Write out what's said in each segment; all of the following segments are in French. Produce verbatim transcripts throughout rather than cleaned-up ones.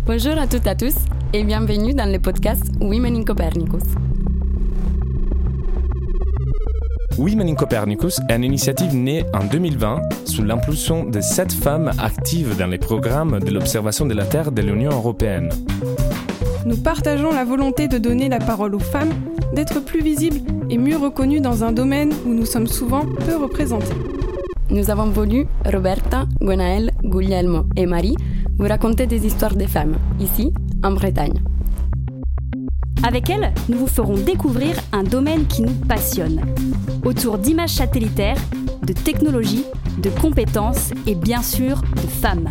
Bonjour à toutes et à tous et bienvenue dans le podcast Women in Copernicus. Women in Copernicus est une initiative née en deux mille vingt sous l'impulsion de sept femmes actives dans les programmes de l'observation de la Terre de l'Union européenne. Nous partageons la volonté de donner la parole aux femmes, d'être plus visibles et mieux reconnues dans un domaine où nous sommes souvent peu représentés. Nous avons voulu, Roberta, Gwenaëlle, Guglielmo et Marie, vous raconter des histoires de femmes, ici, en Bretagne. Avec elles, nous vous ferons découvrir un domaine qui nous passionne, autour d'images satellitaires, de technologies, de compétences et bien sûr de femmes.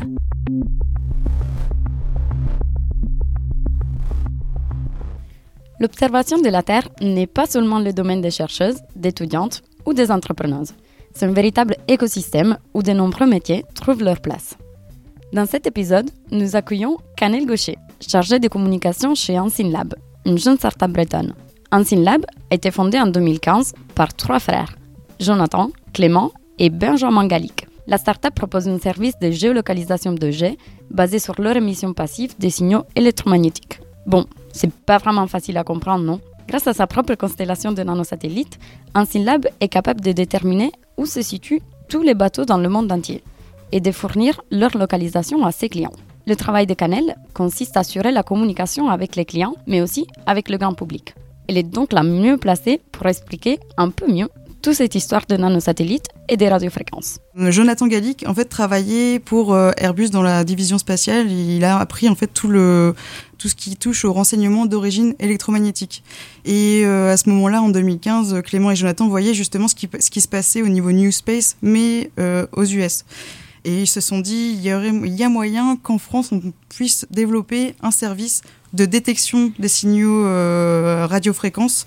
L'observation de la Terre n'est pas seulement le domaine des chercheuses, d'étudiantes ou des entrepreneuses. C'est un véritable écosystème où de nombreux métiers trouvent leur place. Dans cet épisode, nous accueillons Canel Gaucher, chargée de communication chez Unseenlab, une jeune start-up bretonne. Unseenlab a été fondée en deux mille quinze par trois frères, Jonathan, Clément et Benjamin Gallic. La start-up propose un service de géolocalisation d'objets basé sur leur émission passive des signaux électromagnétiques. Bon, c'est pas vraiment facile à comprendre, non? Grâce à sa propre constellation de nanosatellites, Unseenlab est capable de déterminer où se situent tous les bateaux dans le monde entier et de fournir leur localisation à ses clients. Le travail de Canel consiste à assurer la communication avec les clients, mais aussi avec le grand public. Elle est donc la mieux placée pour expliquer un peu mieux toute cette histoire de nanosatellites et des radiofréquences. Jonathan Gallic, en fait, travaillait pour Airbus dans la division spatiale. Il a appris en fait tout le tout ce qui touche au renseignement d'origine électromagnétique. Et euh, à ce moment-là, en deux mille quinze, Clément et Jonathan voyaient justement ce qui ce qui se passait au niveau New Space, mais euh, aux U S. Et ils se sont dit, il y aurait, il y a moyen qu'en France, on puisse développer un service de détection des signaux euh, radiofréquences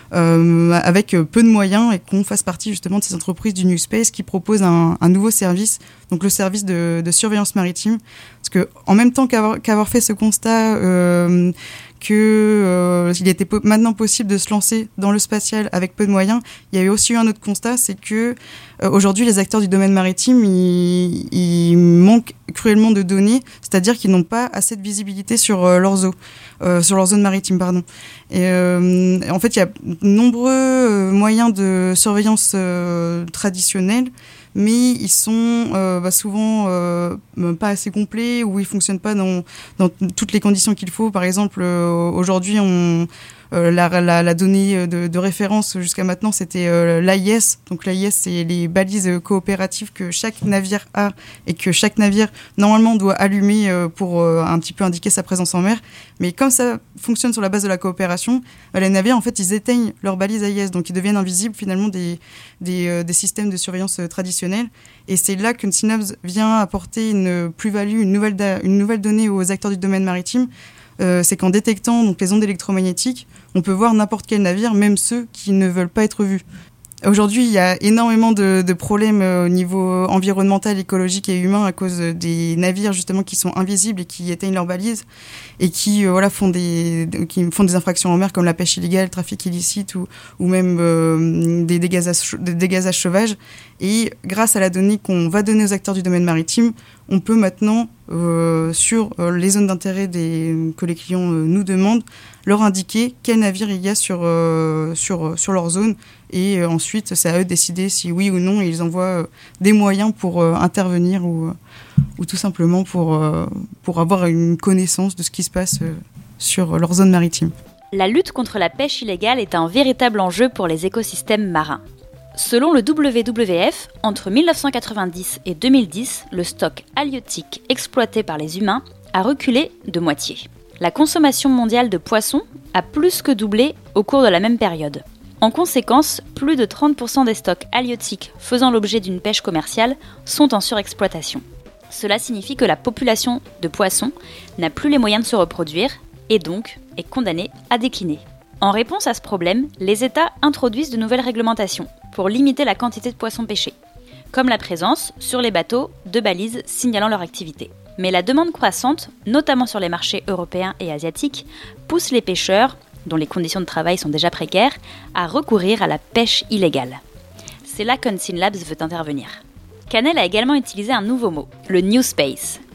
euh, avec peu de moyens et qu'on fasse partie justement de ces entreprises du New Space qui proposent un, un nouveau service, donc le service de, de surveillance maritime. Parce que en même temps qu'avoir, qu'avoir fait ce constat euh, que euh, il était po- maintenant possible de se lancer dans le spatial avec peu de moyens, il y avait aussi eu un autre constat, c'est que euh, aujourd'hui les acteurs du domaine maritime ils, ils manquent cruellement de données, c'est-à-dire qu'ils n'ont pas assez de visibilité sur euh, leurs eaux, euh, sur leur zone maritime, pardon. Et euh, en fait, il y a de nombreux euh, moyens de surveillance euh, traditionnels, mais ils sont euh, bah, souvent euh, pas assez complets ou ils fonctionnent pas dans, dans toutes les conditions qu'il faut. Par exemple, euh, aujourd'hui, on, euh, la, la, la donnée de, de référence jusqu'à maintenant, c'était euh, l'A I S. Donc l'A I S, c'est les balises coopératives que chaque navire a et que chaque navire, normalement, doit allumer euh, pour euh, un petit peu indiquer sa présence en mer. Mais comme ça fonctionne sur la base de la coopération, euh, les navires, en fait, ils éteignent leurs balises A I S. Donc ils deviennent invisibles, finalement, des, des, euh, des systèmes de surveillance euh, traditionnels. Et c'est là qu'Unseenlab vient apporter une plus-value, une nouvelle, da- une nouvelle donnée aux acteurs du domaine maritime. Euh, c'est qu'en détectant donc, les ondes électromagnétiques, on peut voir n'importe quel navire, même ceux qui ne veulent pas être vus. Aujourd'hui, il y a énormément de, de problèmes au niveau environnemental, écologique et humain à cause des navires justement qui sont invisibles et qui éteignent leurs balises et qui euh, voilà font des qui font des infractions en mer comme la pêche illégale, le trafic illicite ou ou même euh, des dégazages des dégazages sauvages. Et grâce à la donnée qu'on va donner aux acteurs du domaine maritime, on peut maintenant euh, sur euh, les zones d'intérêt des, que les clients euh, nous demandent, leur indiquer quel navire il y a sur euh, sur sur leur zone. Et euh, ensuite, c'est à eux de décider si oui ou non ils envoient euh, des moyens pour euh, intervenir ou, euh, ou tout simplement pour, euh, pour avoir une connaissance de ce qui se passe euh, sur leur zone maritime. La lutte contre la pêche illégale est un véritable enjeu pour les écosystèmes marins. Selon le W W F, entre dix-neuf cent quatre-vingt-dix et deux mille dix, le stock halieutique exploité par les humains a reculé de moitié. La consommation mondiale de poissons a plus que doublé au cours de la même période. En conséquence, plus de trente pour cent des stocks halieutiques faisant l'objet d'une pêche commerciale sont en surexploitation. Cela signifie que la population de poissons n'a plus les moyens de se reproduire et donc est condamnée à décliner. En réponse à ce problème, les États introduisent de nouvelles réglementations pour limiter la quantité de poissons pêchés, comme la présence, sur les bateaux, de balises signalant leur activité. Mais la demande croissante, notamment sur les marchés européens et asiatiques, pousse les pêcheurs, dont les conditions de travail sont déjà précaires, à recourir à la pêche illégale. C'est là qu'Unseenlab veut intervenir. Canel a également utilisé un nouveau mot, le New Space,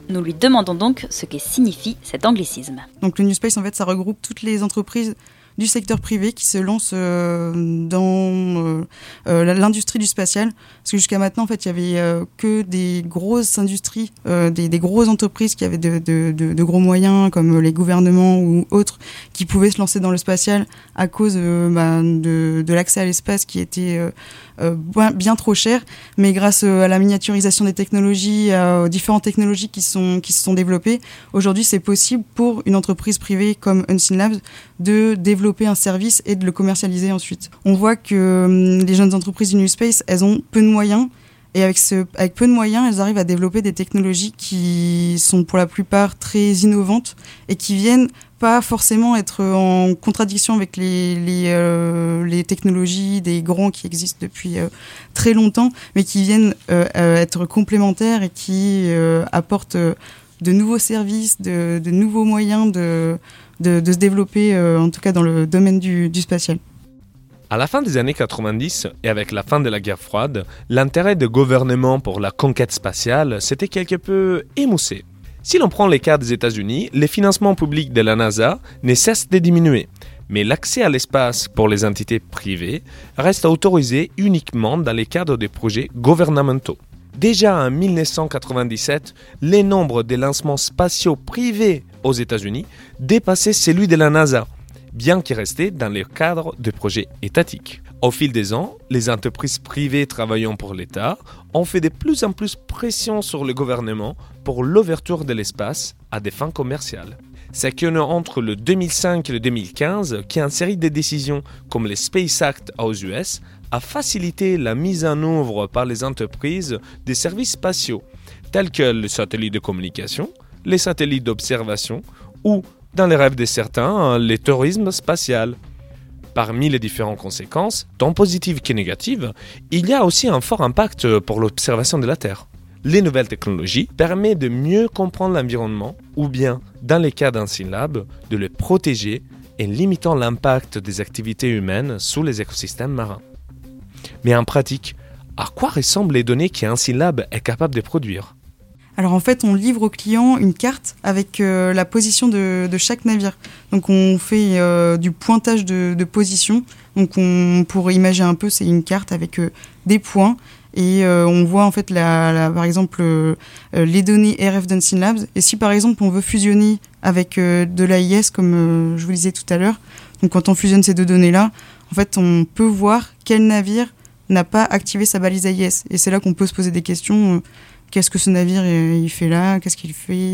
Nous lui demandons donc ce que signifie cet anglicisme. Donc le New Space, en fait, ça regroupe toutes les entreprises du secteur privé qui se lancent euh, dans euh, euh, l'industrie du spatial. Parce que jusqu'à maintenant, en fait, il y avait euh, que des grosses industries, euh, des, des grosses entreprises qui avaient de, de, de, de gros moyens, comme les gouvernements ou autres, qui pouvaient se lancer dans le spatial à cause euh, bah, de, de l'accès à l'espace qui était euh, euh, bien trop cher. Mais grâce euh, à la miniaturisation des technologies, euh, aux différentes technologies qui, sont, qui se sont développées, aujourd'hui, c'est possible pour une entreprise privée comme Unseen Labs de développer un service et de le commercialiser ensuite. On voit que euh, les jeunes entreprises du New Space, elles ont peu de moyens, et avec, ce, avec peu de moyens, elles arrivent à développer des technologies qui sont pour la plupart très innovantes et qui viennent pas forcément être en contradiction avec les, les, euh, les technologies des grands qui existent depuis euh, très longtemps, mais qui viennent euh, euh, être complémentaires et qui euh, apportent euh, de nouveaux services, de, de nouveaux moyens de De, de se développer, euh, en tout cas dans le domaine du, du spatial. À la fin des années quatre-vingt-dix et avec la fin de la guerre froide, l'intérêt des gouvernements pour la conquête spatiale s'était quelque peu émoussé. Si l'on prend les cas des États-Unis, les financements publics de la NASA ne cessent de diminuer. Mais l'accès à l'espace pour les entités privées reste autorisé uniquement dans les cadres des projets gouvernementaux. Déjà en mille neuf cent quatre-vingt-dix-sept, le nombre de lancements spatiaux privés aux États-Unis dépassait celui de la NASA, bien qu'il restait dans le cadre de projets étatiques. Au fil des ans, les entreprises privées travaillant pour l'État ont fait de plus en plus pression sur le gouvernement pour l'ouverture de l'espace à des fins commerciales. C'est qu'entre le deux mille cinq et le deux mille quinze qu'une série de décisions comme le Space Act aux U S a facilité la mise en œuvre par les entreprises des services spatiaux, tels que les satellites de communication, les satellites d'observation ou, dans les rêves de certains, le tourisme spatial. Parmi les différentes conséquences, tant positives que négatives, il y a aussi un fort impact pour l'observation de la Terre. Les nouvelles technologies permettent de mieux comprendre l'environnement ou bien, dans les cas d'Unseen Labs, de le protéger en limitant l'impact des activités humaines sur les écosystèmes marins. Mais en pratique, à quoi ressemblent les données qu'Unseen Labs est capable de produire ? Alors en fait, on livre au client une carte avec euh, la position de, de chaque navire. Donc on fait euh, du pointage de, de position. Donc on, pour imaginer un peu, c'est une carte avec euh, des points. Et euh, on voit en fait, la, la, par exemple, euh, les données R F d'Unseen Labs. Et si par exemple on veut fusionner avec euh, de l'A I S, comme euh, je vous le disais tout à l'heure, donc quand on fusionne ces deux données-là, en fait on peut voir quel navire n'a pas activé sa balise A I S. Et c'est là qu'on peut se poser des questions. Euh, Qu'est-ce que ce navire il fait là ? Qu'est-ce qu'il fait ?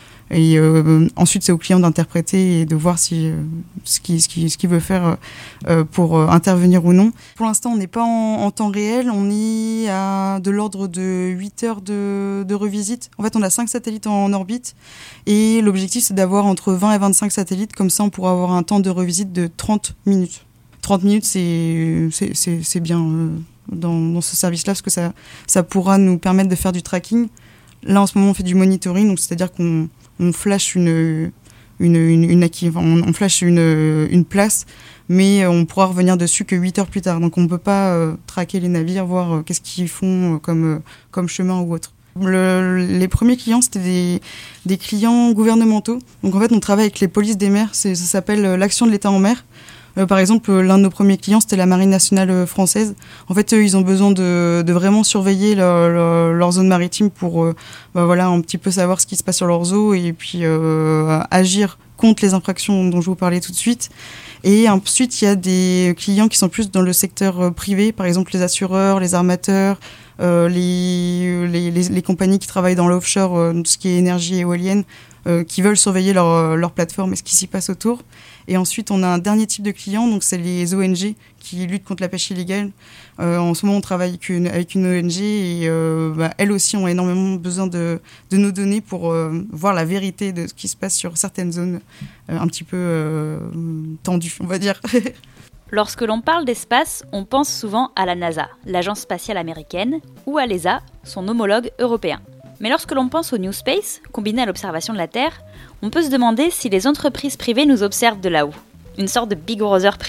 Et euh, ensuite, c'est au client d'interpréter et de voir si, euh, ce qu'il ce qui, ce qu'il veut faire euh, pour euh, intervenir ou non. Pour l'instant, on n'est pas en, en temps réel. On est à de l'ordre de huit heures de, de revisite. En fait, on a cinq satellites en orbite. Et l'objectif, c'est d'avoir entre vingt et vingt-cinq satellites. Comme ça, on pourra avoir un temps de revisite de trente minutes. trente minutes, c'est, c'est, c'est, c'est bien... Euh, Dans, dans ce service-là, parce que ça, ça pourra nous permettre de faire du tracking. Là, en ce moment, on fait du monitoring, donc c'est-à-dire qu'on on flash une, une, une, une, on, on flash une, une place, mais on pourra revenir dessus que huit heures plus tard. Donc, on ne peut pas euh, traquer les navires, voir euh, qu'est-ce qu'ils font euh, comme, euh, comme chemin ou autre. Le, les premiers clients, c'était des, des clients gouvernementaux. Donc, en fait, on travaille avec les polices des mers. C'est, ça s'appelle euh, l'action de l'État en mer. Euh, par exemple, euh, l'un de nos premiers clients, c'était la Marine nationale euh, française. En fait, eux, ils ont besoin de, de vraiment surveiller leur, leur, leur zone maritime pour euh, bah, voilà, un petit peu savoir ce qui se passe sur leurs eaux et puis euh, agir contre les infractions dont je vous parlais tout de suite. Et ensuite, il y a des clients qui sont plus dans le secteur euh, privé, par exemple les assureurs, les armateurs, euh, les, les, les, les compagnies qui travaillent dans l'offshore, euh, tout ce qui est énergie éolienne, euh, qui veulent surveiller leur, leur plateforme et ce qui s'y passe autour. Et ensuite, on a un dernier type de clients, donc c'est les O N G qui luttent contre la pêche illégale. Euh, en ce moment, on travaille avec une, avec une O N G et euh, bah, elles aussi ont énormément besoin de, de nos données pour euh, voir la vérité de ce qui se passe sur certaines zones euh, un petit peu euh, tendues, on va dire. Lorsque l'on parle d'espace, on pense souvent à la NASA, l'agence spatiale américaine, ou à l'E S A, son homologue européen. Mais lorsque l'on pense au New Space, combiné à l'observation de la Terre, on peut se demander si les entreprises privées nous observent de là-haut. Une sorte de Big Brother privé.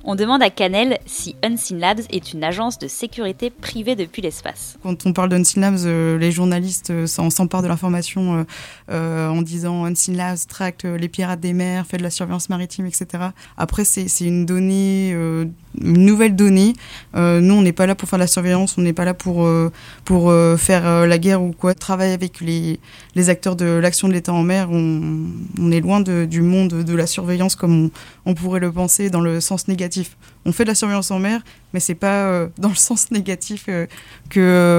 On demande à Canel si Unseen Labs est une agence de sécurité privée depuis l'espace. Quand on parle d'Unseen Labs, euh, les journalistes euh, s'emparent de l'information euh, euh, en disant Unseen Labs tracte les pirates des mers, fait de la surveillance maritime, et cetera. Après, c'est, c'est une donnée, euh, une nouvelle donnée. Euh, nous, on n'est pas là pour faire de la surveillance, on n'est pas là pour, euh, pour euh, faire euh, la guerre ou quoi. Travailler avec les, les acteurs de l'action de l'État en mer, on, on est loin de, du monde de la surveillance comme on, on pourrait le penser dans le sens négatif. On fait de la surveillance en mer, mais c'est pas euh, dans le sens négatif euh, que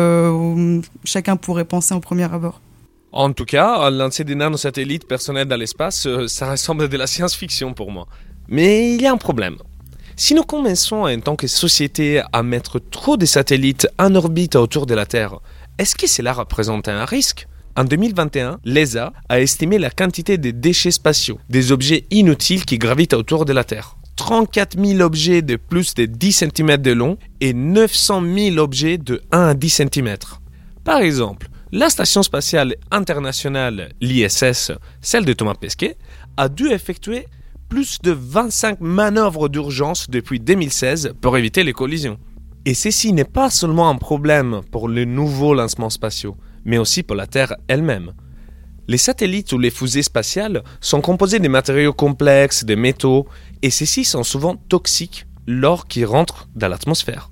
euh, chacun pourrait penser en premier abord. En tout cas, lancer des nanosatellites personnels dans l'espace, euh, ça ressemble à de la science-fiction pour moi. Mais il y a un problème. Si nous commençons en tant que société à mettre trop de satellites en orbite autour de la Terre, est-ce que cela représente un risque ? En deux mille vingt et un, l'E S A a estimé la quantité de déchets spatiaux, des objets inutiles qui gravitent autour de la Terre. trente-quatre mille objets de plus de dix centimètres de long et neuf cent mille objets de un à dix centimètres. Par exemple, la Station spatiale internationale, l'I S S, celle de Thomas Pesquet, a dû effectuer plus de vingt-cinq manœuvres d'urgence depuis deux mille seize pour éviter les collisions. Et ceci n'est pas seulement un problème pour les nouveaux lancements spatiaux, mais aussi pour la Terre elle-même. Les satellites ou les fusées spatiales sont composés de matériaux complexes, de métaux, et ceux-ci sont souvent toxiques lors qu'ils rentrent dans l'atmosphère.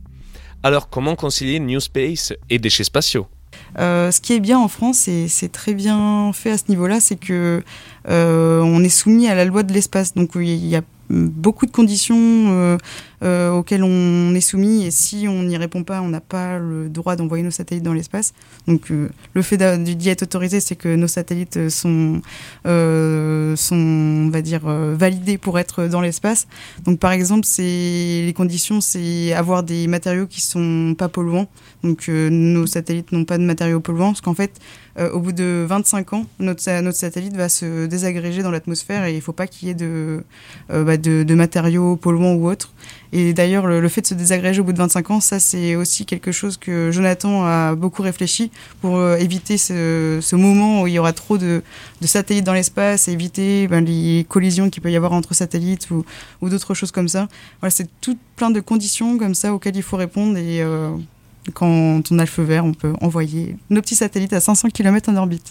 Alors comment concilier New Space et déchets spatiaux ? Euh, ce qui est bien en France, et c'est très bien fait à ce niveau-là, c'est que euh, on est soumis à la loi de l'espace. Donc il y a beaucoup de conditions euh, euh, auxquelles on est soumis, et si on n'y répond pas, on n'a pas le droit d'envoyer nos satellites dans l'espace. Donc euh, le fait d'y être autorisé, c'est que nos satellites sont, euh, sont on va dire, euh, validés pour être dans l'espace. Donc par exemple, c'est, les conditions, c'est avoir des matériaux qui sont pas polluants. Donc euh, nos satellites n'ont pas de matériaux polluants, parce qu'en fait, Euh, au bout de vingt-cinq ans, notre, notre satellite va se désagréger dans l'atmosphère et il ne faut pas qu'il y ait de, euh, bah de, de matériaux polluants ou autres. Et d'ailleurs, le, le fait de se désagréger au bout de vingt-cinq ans, ça c'est aussi quelque chose que Jonathan a beaucoup réfléchi pour euh, éviter ce, ce moment où il y aura trop de, de satellites dans l'espace, et éviter ben, les collisions qu'il peut y avoir entre satellites ou, ou d'autres choses comme ça. Voilà, c'est tout plein de conditions comme ça auxquelles il faut répondre, et euh, quand on a le feu vert, on peut envoyer nos petits satellites à cinq cents kilomètres en orbite.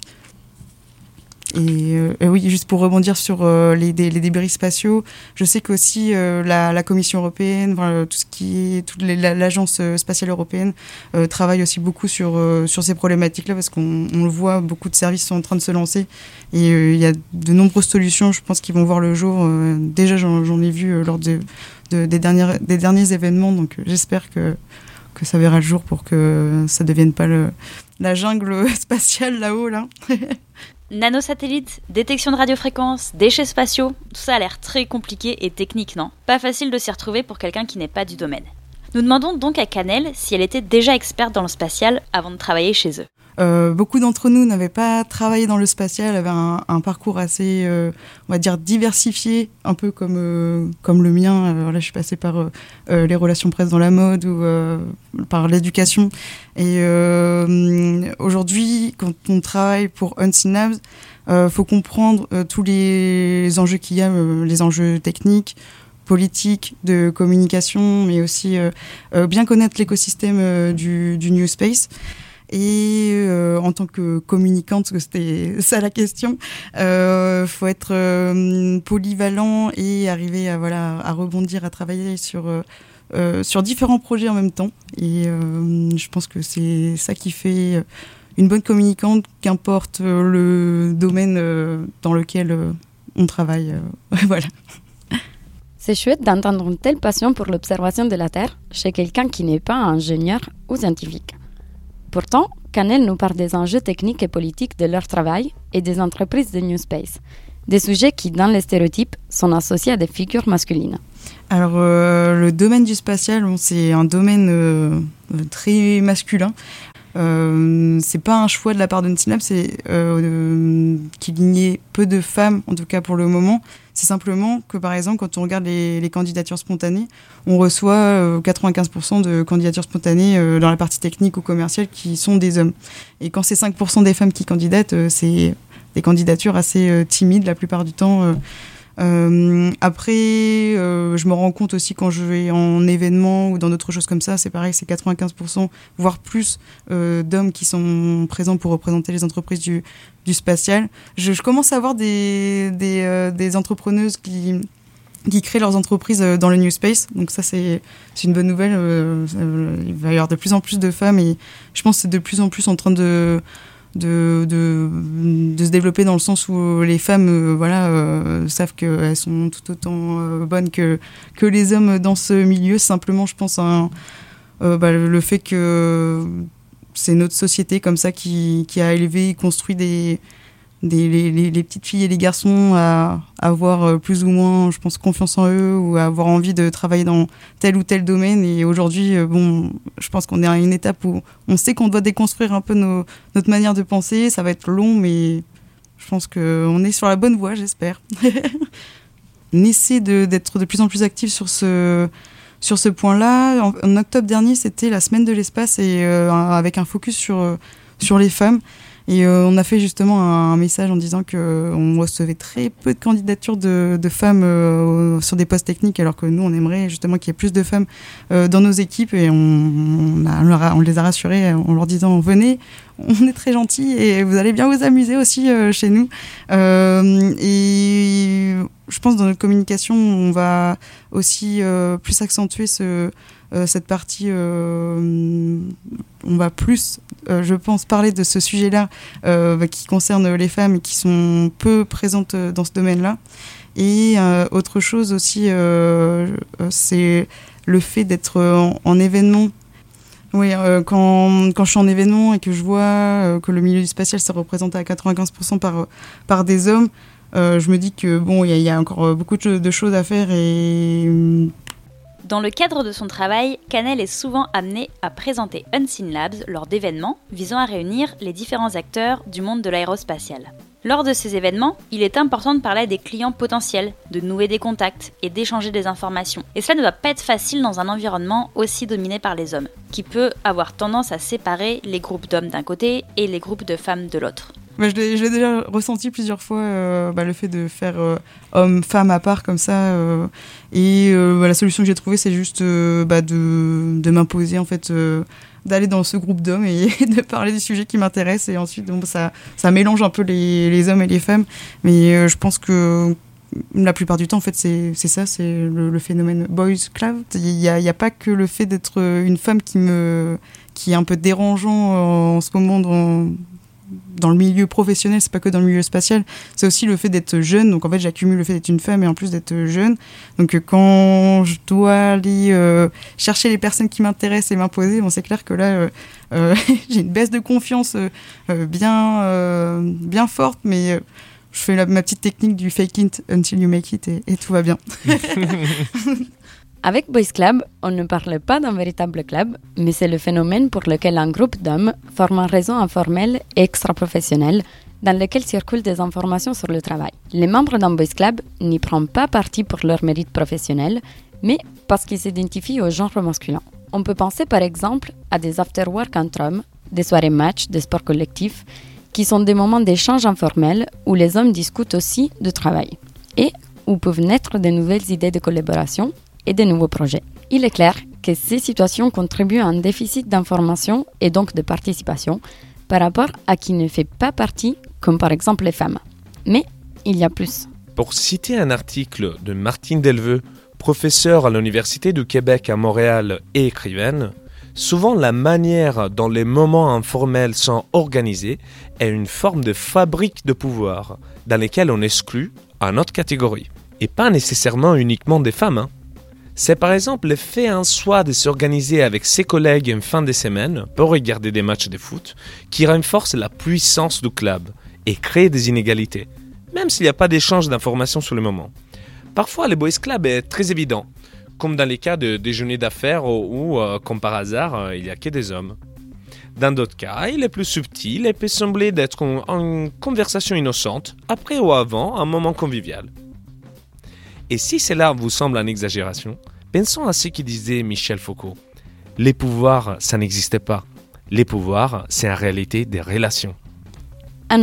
Et euh, oui, juste pour rebondir sur euh, les, dé, les débris spatiaux, je sais qu'aussi euh, la, la Commission européenne, voilà, tout ce qui est toute les, la, l'agence spatiale européenne euh, travaille aussi beaucoup sur euh, sur ces problématiques-là, parce qu'on on le voit, beaucoup de services sont en train de se lancer, et il euh, y a de nombreuses solutions, je pense, qui vont voir le jour. Euh, déjà, j'en, j'en ai vu euh, lors de, de, des derniers des derniers événements, donc euh, j'espère que que ça verra le jour pour que ça ne devienne pas le, la jungle spatiale là-haut, là. Nanosatellites, détection de radiofréquences, déchets spatiaux, tout ça a l'air très compliqué et technique, non ? Pas facile de s'y retrouver pour quelqu'un qui n'est pas du domaine. Nous demandons donc à Canel si elle était déjà experte dans le spatial avant de travailler chez eux. Euh, beaucoup d'entre nous n'avaient pas travaillé dans le spatial, avaient un, un parcours assez, euh, on va dire, diversifié, un peu comme, euh, comme le mien. Alors là, je suis passée par euh, euh, les relations presse dans la mode ou euh, par l'éducation. Et euh, aujourd'hui, quand on travaille pour Unseen Labs, il euh, faut comprendre euh, tous les enjeux qu'il y a, euh, les enjeux techniques, politiques, de communication, mais aussi euh, euh, bien connaître l'écosystème euh, du, du New Space. Et euh, en tant que communicante, parce que c'était ça la question, euh, faut être euh, polyvalent et arriver à voilà à rebondir, à travailler sur euh, sur différents projets en même temps. Et euh, je pense que c'est ça qui fait une bonne communicante, qu'importe le domaine dans lequel on travaille. Voilà. C'est chouette d'entendre une telle passion pour l'observation de la Terre chez quelqu'un qui n'est pas ingénieur ou scientifique. Pourtant, Canel nous parle des enjeux techniques et politiques de leur travail et des entreprises de New Space, des sujets qui, dans les stéréotypes, sont associés à des figures masculines. Alors, euh, le domaine du spatial, bon, c'est un domaine euh, très masculin. Euh, c'est pas un choix de la part d'Unseen Labs, c'est euh, qu'il y ait peu de femmes, en tout cas pour le moment. C'est simplement que, par exemple, quand on regarde les, les candidatures spontanées, on reçoit euh, quatre-vingt-quinze pour cent de candidatures spontanées euh, dans la partie technique ou commerciale qui sont des hommes. Et quand c'est cinq pour cent des femmes qui candidatent, euh, c'est des candidatures assez euh, timides la plupart du temps. Euh, Euh, après, euh, je me rends compte aussi quand je vais en événement ou dans d'autres choses comme ça, c'est pareil, c'est quatre-vingt-quinze pour cent, voire plus euh, d'hommes qui sont présents pour représenter les entreprises du, du spatial. Je, je commence à voir des, des, euh, des entrepreneuses qui, qui créent leurs entreprises dans le New Space, donc ça c'est, c'est une bonne nouvelle. Euh, euh, il va y avoir de plus en plus de femmes et je pense que c'est de plus en plus en train de... De, de, de se développer dans le sens où les femmes euh, voilà, euh, savent qu'elles sont tout autant euh, bonnes que, que les hommes dans ce milieu. Simplement, je pense, à, euh, bah, le fait que c'est notre société comme ça qui, qui a élevé et construit des, des, les, les, les petites filles et les garçons à, à avoir plus ou moins, je pense, confiance en eux ou à avoir envie de travailler dans tel ou tel domaine. Et aujourd'hui, bon, je pense qu'on est à une étape où on sait qu'on doit déconstruire un peu nos, notre manière de penser. Ça va être long, mais je pense qu'on est sur la bonne voie, j'espère. On essaie de, d'être de plus en plus actifs sur ce, sur ce point-là. En, en octobre dernier, c'était la semaine de l'espace et euh, avec un focus sur, sur les femmes. Et euh, on a fait justement un, un message en disant qu'on recevait très peu de candidatures de, de femmes euh, sur des postes techniques, alors que nous, on aimerait justement qu'il y ait plus de femmes euh, dans nos équipes. Et on, on, a, on, leur a, on les a rassurées en leur disant « Venez, on est très gentils et vous allez bien vous amuser aussi euh, chez nous. Euh, » Et je pense que dans notre communication, on va aussi euh, plus accentuer ce... Euh, cette partie, euh, on va plus, euh, je pense, parler de ce sujet-là euh, bah, qui concerne les femmes et qui sont peu présentes dans ce domaine-là. Et euh, autre chose aussi, euh, c'est le fait d'être en, en événement. Oui, euh, quand, quand je suis en événement et que je vois euh, que le milieu du spatial s'est représenté à quatre-vingt-quinze pour cent par, par des hommes, euh, je me dis que bon, il y, y a encore beaucoup de, de choses à faire et... Dans le cadre de son travail, Canel est souvent amenée à présenter Unseen Labs lors d'événements visant à réunir les différents acteurs du monde de l'aérospatial. Lors de ces événements, il est important de parler à des clients potentiels, de nouer des contacts et d'échanger des informations. Et cela ne doit pas être facile dans un environnement aussi dominé par les hommes, qui peut avoir tendance à séparer les groupes d'hommes d'un côté et les groupes de femmes de l'autre. Bah, je, l'ai, je l'ai déjà ressenti plusieurs fois, euh, bah, le fait de faire euh, homme-femme à part comme ça. Euh, et euh, bah, la solution que j'ai trouvée, c'est juste euh, bah, de, de m'imposer, en fait, euh, d'aller dans ce groupe d'hommes et de parler des sujets qui m'intéressent. Et ensuite, donc, ça, ça mélange un peu les, les hommes et les femmes. Mais euh, je pense que la plupart du temps, en fait, c'est, c'est ça, c'est le, le phénomène boys club. Il n'y a, il y a pas que le fait d'être une femme qui, me, qui est un peu dérangeant en ce moment dans... dans le milieu professionnel, c'est pas que dans le milieu spatial, c'est aussi le fait d'être jeune. Donc en fait, j'accumule le fait d'être une femme et en plus d'être jeune. Donc quand je dois aller euh, chercher les personnes qui m'intéressent et m'imposer, bon, c'est clair que là, euh, euh, j'ai une baisse de confiance euh, bien, euh, bien forte, mais euh, je fais la, ma petite technique du fake it until you make it et, et tout va bien. Avec Boys Club, on ne parle pas d'un véritable club, mais c'est le phénomène pour lequel un groupe d'hommes forme un réseau informel et extra-professionnel dans lequel circulent des informations sur le travail. Les membres d'un Boys Club n'y prennent pas parti pour leur mérite professionnel, mais parce qu'ils s'identifient au genre masculin. On peut penser par exemple à des after-work entre hommes, des soirées match, des sports collectifs, qui sont des moments d'échange informels où les hommes discutent aussi de travail et où peuvent naître de nouvelles idées de collaboration et de nouveaux projets. Il est clair que ces situations contribuent à un déficit d'information et donc de participation par rapport à qui ne fait pas partie, comme par exemple les femmes. Mais il y a plus. Pour citer un article de Martine Delveux, professeure à l'Université du Québec à Montréal et écrivaine, souvent la manière dont les moments informels sont organisés est une forme de fabrique de pouvoir dans laquelle on exclut une autre catégorie. Et pas nécessairement uniquement des femmes, hein. C'est par exemple le fait en soi de s'organiser avec ses collègues en fin de semaine pour regarder des matchs de foot qui renforce la puissance du club et crée des inégalités, même s'il n'y a pas d'échange d'informations sur le moment. Parfois, le Boys Club est très évident, comme dans les cas de déjeuner d'affaires où, où comme par hasard, il n'y a que des hommes. Dans d'autres cas, il est plus subtil et peut sembler d'être une conversation innocente, après ou avant un moment convivial. Et si cela vous semble une exagération, pensons à ce que disait Michel Foucault. Les pouvoirs, ça n'existe pas. Les pouvoirs, c'est en réalité des relations. Un autre,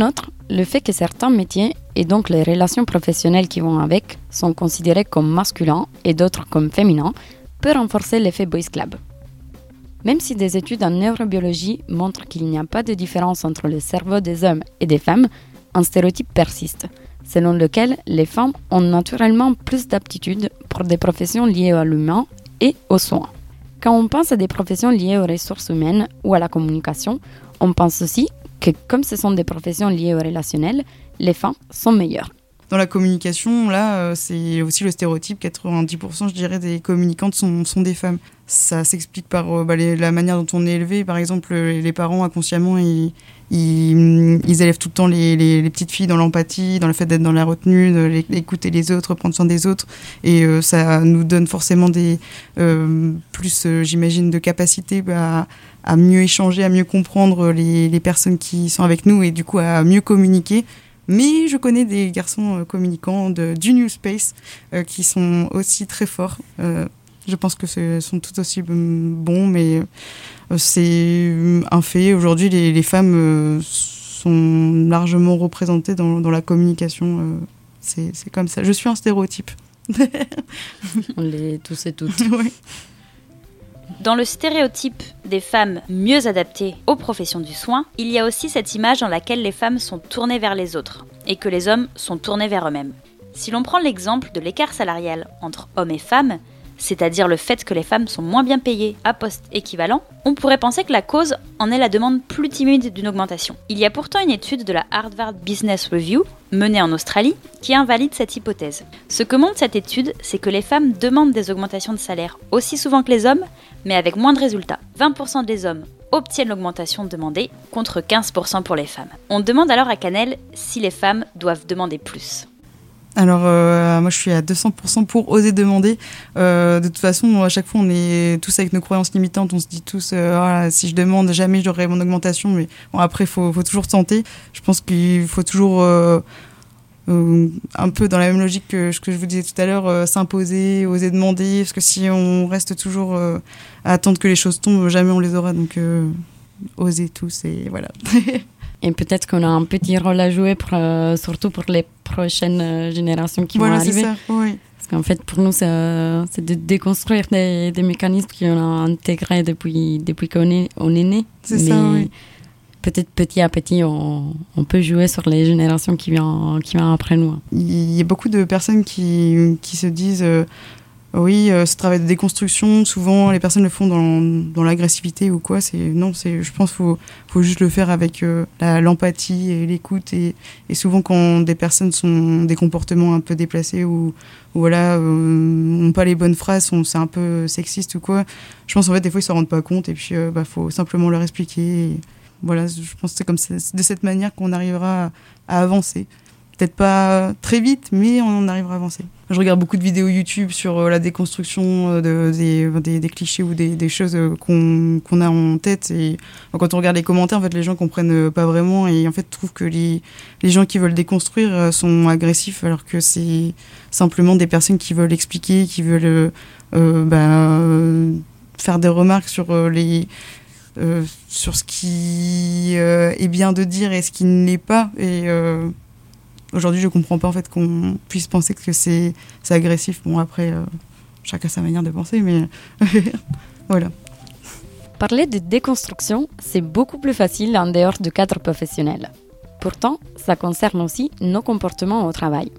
le fait que certains métiers, et donc les relations professionnelles qui vont avec, sont considérés comme masculins et d'autres comme féminins, peut renforcer l'effet boys club. Même si des études en neurobiologie montrent qu'il n'y a pas de différence entre le cerveau des hommes et des femmes, un stéréotype persiste, selon lequel les femmes ont naturellement plus d'aptitudes pour des professions liées à l'humain et aux soins. Quand on pense à des professions liées aux ressources humaines ou à la communication, on pense aussi que comme ce sont des professions liées au relationnel, les femmes sont meilleures. Dans la communication, là, c'est aussi le stéréotype, quatre-vingt-dix pour cent, je dirais, des communicantes sont, sont des femmes. Ça s'explique par bah, les, la manière dont on est élevé. Par exemple, les parents, inconsciemment, ils, ils, ils élèvent tout le temps les, les, les petites filles dans l'empathie, dans le fait d'être dans la retenue, d'écouter les autres, prendre soin des autres. Et euh, ça nous donne forcément des, euh, plus, euh, j'imagine, de capacité à, à mieux échanger, à mieux comprendre les, les personnes qui sont avec nous et du coup à mieux communiquer. Mais je connais des garçons euh, communicants de, du New Space euh, qui sont aussi très forts. Euh, je pense que ce sont tout aussi bons, mais euh, c'est un fait. Aujourd'hui, les, les femmes euh, sont largement représentées dans, dans la communication. Euh, c'est, c'est comme ça. Je suis un stéréotype. On l'est tous et toutes. Ouais. Dans le stéréotype des femmes mieux adaptées aux professions du soin, il y a aussi cette image dans laquelle les femmes sont tournées vers les autres et que les hommes sont tournés vers eux-mêmes. Si l'on prend l'exemple de l'écart salarial entre hommes et femmes, c'est-à-dire le fait que les femmes sont moins bien payées à poste équivalent, on pourrait penser que la cause en est la demande plus timide d'une augmentation. Il y a pourtant une étude de la Harvard Business Review, menée en Australie, qui invalide cette hypothèse. Ce que montre cette étude, c'est que les femmes demandent des augmentations de salaire aussi souvent que les hommes, mais avec moins de résultats. vingt pour cent des hommes obtiennent l'augmentation demandée, contre quinze pour cent pour les femmes. On demande alors à Canel si les femmes doivent demander plus. Alors, euh, moi, je suis à deux cents pour cent pour oser demander. Euh, de toute façon, à chaque fois, on est tous avec nos croyances limitantes. On se dit tous, euh, ah, si je demande, jamais j'aurai mon augmentation. Mais bon, après, il faut, faut toujours tenter. Je pense qu'il faut toujours, euh, euh, un peu dans la même logique que ce que je vous disais tout à l'heure, euh, s'imposer, oser demander. Parce que si on reste toujours euh, à attendre que les choses tombent, jamais on les aura. Donc, euh, oser tous et voilà. Et peut-être qu'on a un petit rôle à jouer, pour, euh, surtout pour les prochaines euh, générations qui voilà, vont arriver. Voilà, c'est ça, oui. Parce qu'en fait, pour nous, c'est, euh, c'est de déconstruire des, des mécanismes qu'on a intégrés depuis, depuis qu'on est, on est né. C'est Mais ça, oui. Peut-être petit à petit, on, on peut jouer sur les générations qui viennent, qui viennent après nous. Il y a beaucoup de personnes qui, qui se disent... Euh, Oui, euh, ce travail de déconstruction, souvent les personnes le font dans, dans l'agressivité ou quoi. C'est, non, c'est, je pense qu'il faut, faut juste le faire avec euh, la, l'empathie et l'écoute. Et, et souvent, quand des personnes ont des comportements un peu déplacés ou, ou voilà, n'ont euh, pas les bonnes phrases, sont, c'est un peu sexiste ou quoi, je pense en fait, des fois, ils ne s'en rendent pas compte. Et puis, il euh, bah, faut simplement leur expliquer. Et voilà, je pense que c'est, comme ça, c'est de cette manière qu'on arrivera à, à avancer. Peut-être pas très vite, mais on arrivera à avancer. Je regarde beaucoup de vidéos YouTube sur la déconstruction de, des, des, des clichés ou des, des choses qu'on, qu'on a en tête. Et quand on regarde les commentaires, en fait, les gens comprennent pas vraiment et en fait trouvent que les, les gens qui veulent déconstruire sont agressifs, alors que c'est simplement des personnes qui veulent expliquer, qui veulent euh, bah, faire des remarques sur les euh, sur ce qui euh, est bien de dire et ce qui ne l'est pas. Et euh, aujourd'hui, je comprends pas en fait qu'on puisse penser que c'est, c'est agressif. Bon, après, euh, chacun sa manière de penser, mais voilà. Parler de déconstruction, c'est beaucoup plus facile en dehors du cadre professionnel. Pourtant, ça concerne aussi nos comportements au travail.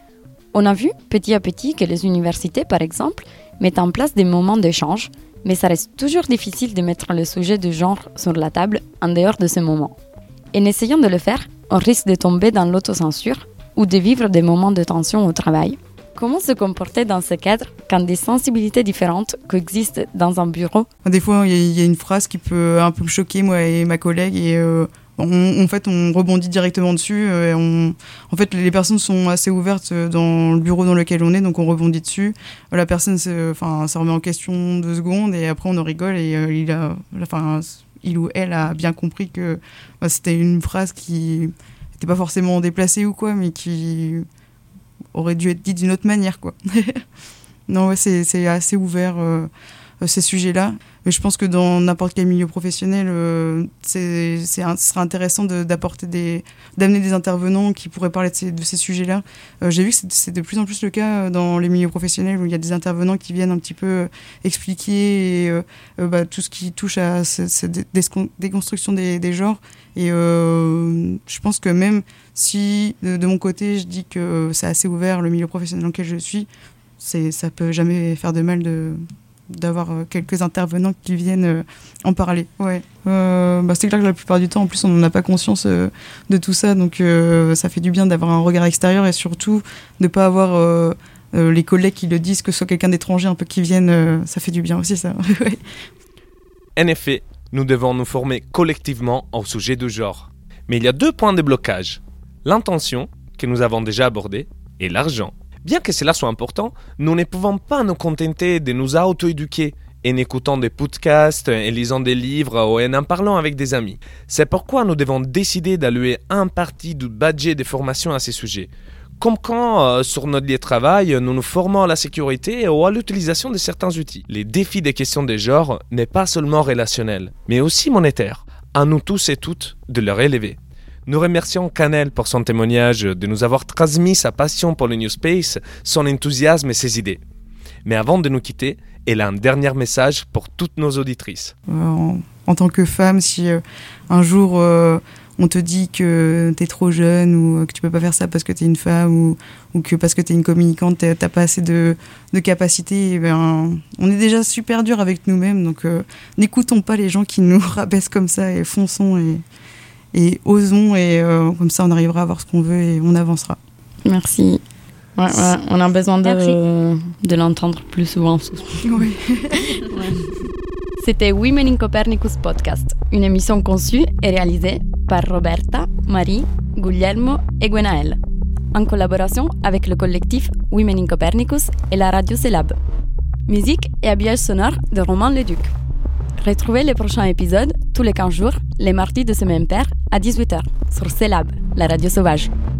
On a vu petit à petit que les universités, par exemple, mettent en place des moments d'échange, mais ça reste toujours difficile de mettre le sujet du genre sur la table en dehors de ces moments. En essayant de le faire, on risque de tomber dans l'autocensure ou de vivre des moments de tension au travail. Comment se comporter dans ce cadre quand des sensibilités différentes coexistent dans un bureau ? Des fois, il y, y a une phrase qui peut un peu me choquer, moi et ma collègue, et euh, on, en fait, on rebondit directement dessus. Et on, en fait, les personnes sont assez ouvertes dans le bureau dans lequel on est, donc on rebondit dessus. La personne, enfin, ça remet en question deux secondes, et après, on en rigole, et euh, il a... Enfin, il ou elle a bien compris que bah, c'était une phrase qui n'était pas forcément déplacée ou quoi, mais qui aurait dû être dite d'une autre manière, quoi. Non, ouais, c'est, c'est assez ouvert. Euh, euh, ces sujets-là. Mais je pense que dans n'importe quel milieu professionnel, euh, c'est, c'est un, ce sera intéressant de, d'apporter des, d'amener des intervenants qui pourraient parler de ces, de ces sujets-là. Euh, j'ai vu que c'est, c'est de plus en plus le cas dans les milieux professionnels où il y a des intervenants qui viennent un petit peu expliquer et, euh, euh, bah, tout ce qui touche à cette, cette déconstruction des, des genres. Et euh, je pense que même si de, de mon côté je dis que c'est assez ouvert le milieu professionnel dans lequel je suis, c'est, ça peut jamais faire de mal de d'avoir quelques intervenants qui viennent en parler. Ouais. Euh, bah c'est clair que la plupart du temps, en plus, on n'a pas conscience euh, de tout ça, donc euh, ça fait du bien d'avoir un regard extérieur et surtout de ne pas avoir euh, euh, les collègues qui le disent, que ce soit quelqu'un d'étranger un peu qui vienne, euh, ça fait du bien aussi, ça. Ouais. En effet, nous devons nous former collectivement au sujet du genre. Mais il y a deux points de blocage. L'intention, que nous avons déjà abordée, et l'argent. Bien que cela soit important, nous ne pouvons pas nous contenter de nous auto-éduquer en écoutant des podcasts, en lisant des livres ou en en parlant avec des amis. C'est pourquoi nous devons décider d'allouer un parti du budget de formation à ces sujets. Comme quand, euh, sur notre lieu de travail, nous nous formons à la sécurité ou à l'utilisation de certains outils. Les défis des questions de genre n'est pas seulement relationnel, mais aussi monétaire. À nous tous et toutes de le relever. Nous remercions Canel pour son témoignage, de nous avoir transmis sa passion pour le New Space, son enthousiasme et ses idées. Mais avant de nous quitter, elle a un dernier message pour toutes nos auditrices. Euh, en, en tant que femme, si euh, un jour euh, on te dit que t'es trop jeune ou que tu peux pas faire ça parce que t'es une femme ou, ou que parce que t'es une communicante, t'as pas assez de, de capacité, ben, on est déjà super dur avec nous-mêmes. Donc euh, n'écoutons pas les gens qui nous rabaissent comme ça et fonçons et... et osons, et euh, comme ça on arrivera à avoir ce qu'on veut et on avancera. Merci. Ouais, ouais, on a besoin de, de l'entendre plus souvent. Oui. Ouais. C'était Women in Copernicus Podcast, une émission conçue et réalisée par Roberta, Marie, Guglielmo et Gwenaëlle, en collaboration avec le collectif Women in Copernicus et la radio Celab. Musique et habillage sonore de Romain Leduc. Retrouvez les prochains épisodes tous les quinze jours, les mardis de semaine paire à dix-huit heures, sur Celab, la radio sauvage.